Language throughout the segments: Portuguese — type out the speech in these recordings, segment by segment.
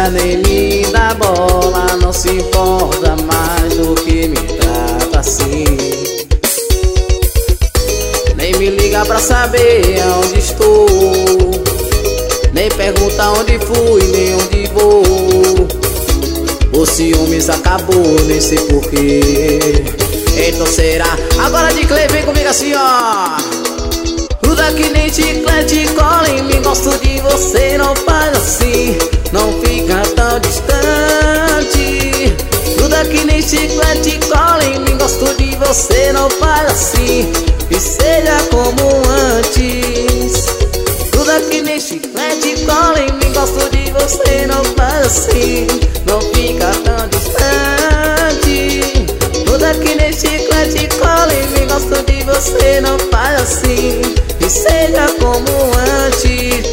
já nem me dá bola, não se importa mais do que me trata assim. Nem me liga pra saber aonde estou, nem pergunta onde fui, nem onde vou. O ciúmes acabou, nem sei porquê. Então será? Agora de Clay, vem comigo assim, ó. Gruda que nem chiclete, cola em mim. Gosto de você, não faz assim, não fica tão distante. Gruda que nem chiclete, cola em mim. Gosto de você, não faz assim, que seja como antes. Gruda que nem chiclete, cola em mim. Gosto de você, não faz assim, não fica tão distante. Gruda que nem chiclete, cola em mim. Gosto de você, não faz assim, que seja como antes.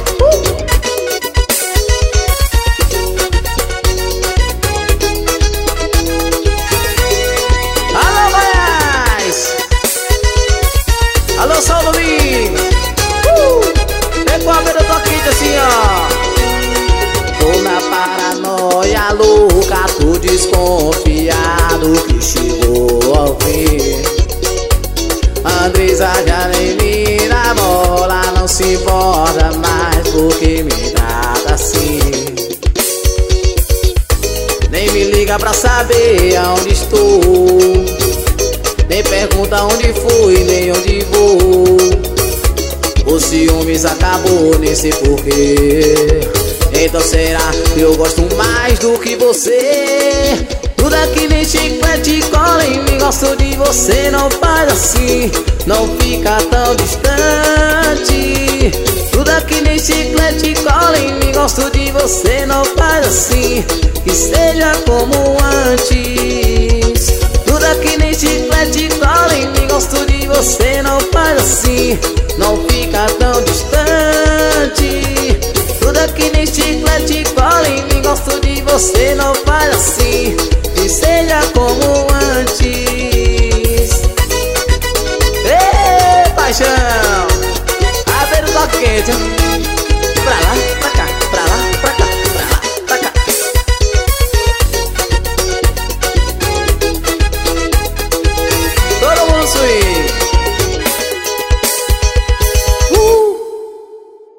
Alô, Goiás! Alô, São Domingos! Vem com a beira do toquinho assim, ó. Tô na paranoia louca, tô desconfiado que chegou ao fim. Andresa já nem me dá bola, não se importa mais porque me trata assim. Nem me liga pra saber aonde estou, nem pergunta onde fui, nem onde vou. O ciúmes acabou, nem sei porquê. Então será que eu gosto mais do que você? Gruda que nem chiclete, cola em mim. Gosto de você, não faz assim, não fica tão distante. Gruda que nem chiclete, cola em mim. Gosto de você, não faz assim, que seja como antes. Gruda que nem chiclete, cola em mim. Gosto de você, não faz assim, não fica tão distante. Gruda que nem chiclete, cola em mim. Gosto de você, não faz assim.